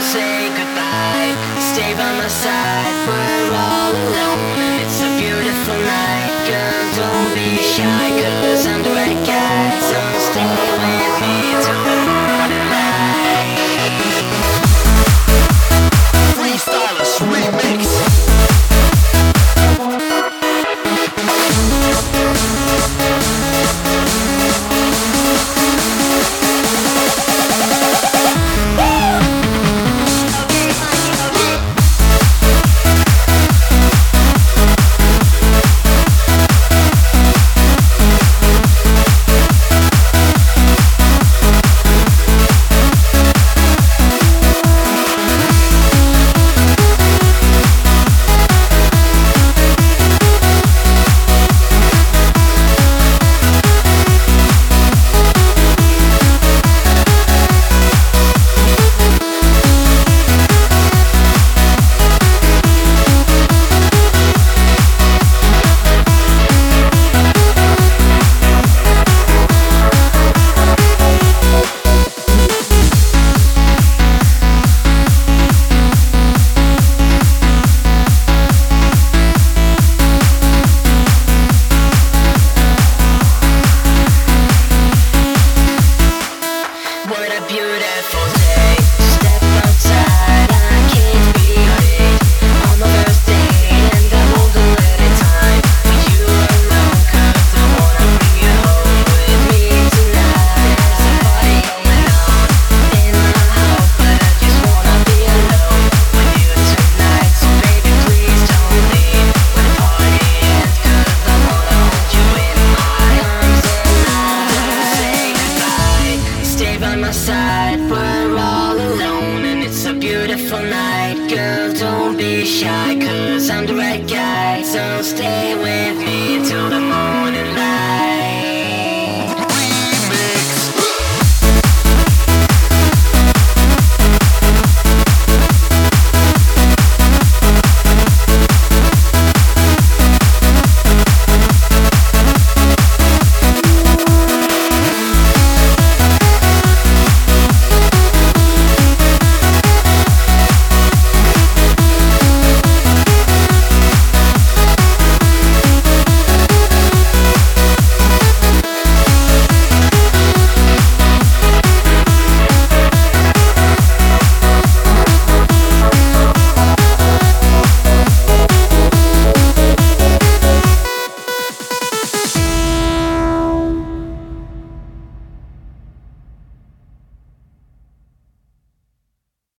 say goodbye. Stay by my side, we're all alone, and it's a beautiful night. Girl, don't be shy, 'cause I'm the right guy. So stay with me till the morning light. Freestylers remix. What a beautiful day. Step outside, I can't beat it. On my first date, and I won't let it time for you alone, 'cause I wanna bring you home with me tonight. There's a party going on in my house, but I just wanna be alone with you tonight. So baby, please don't leave when the party ends, 'cause I wanna hold you in my arms and I won't say goodbye. Stay by my side, we're all alone, and it's a beautiful night. Girl, don't be shy, 'cause I'm the right guy. So stay with me